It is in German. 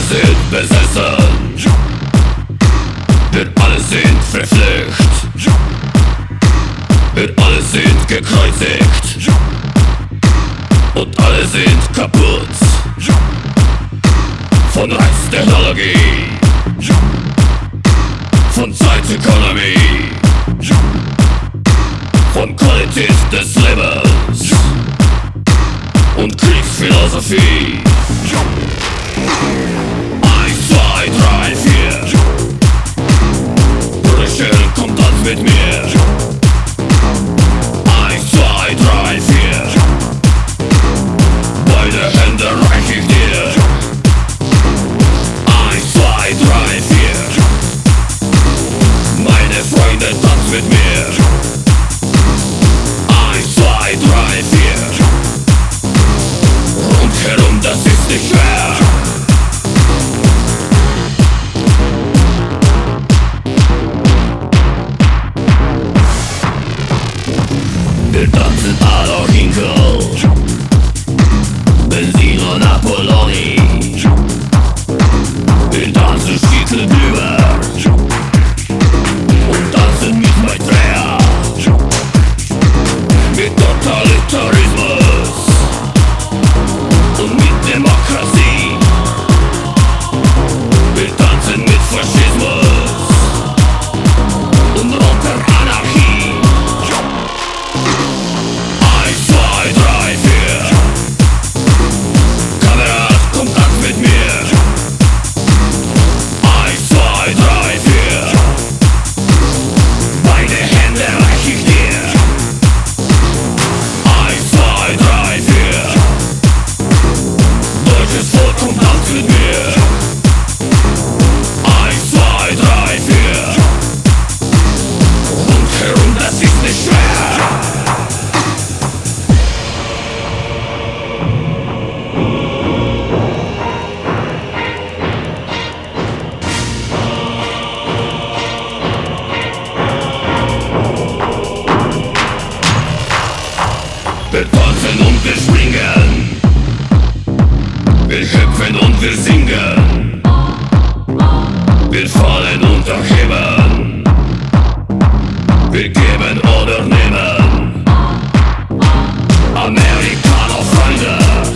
sind besessen, wir alle sind verflucht, wir alle sind gekreuzigt und alle sind kaputt von Reiztechnologie, von Zeitökonomie, von Qualität des Lebens und Kriegsphilosophie. 1, 2, 3, 4. Brüchen, komm, tanz mit mir. 1, 2, 3, 4. Beide Hände reich ich dir. 1, 2, 3, 4. Meine Freunde, tanz mit mir. 1, 2, 3, 4. Rundherum, das ist nicht schwer. Wir tanzen Adolf Hinkel, Benzino Napoloni. Wir tanzen Stiefel drüber und tanzen mit Maitreya, mit Totalitarismus und mit Demokratie. Wir tanzen mit Faschismus und roter Anarchie. 1, 2, 3, 4. Kamerad, komm, tanz mit mir. 1, 2, 3, 4. Beide Hände reich ich dir. 1, 2, 3, 4. Deutsches Volk, komm, tanz mit mir. 1, 2, 3, 4. Rundherum, das ist nicht schwer. Wir tanzen und wir springen, wir hüpfen und wir singen, wir fallen und erheben, wir geben oder nehmen. Amerikaner Freunde,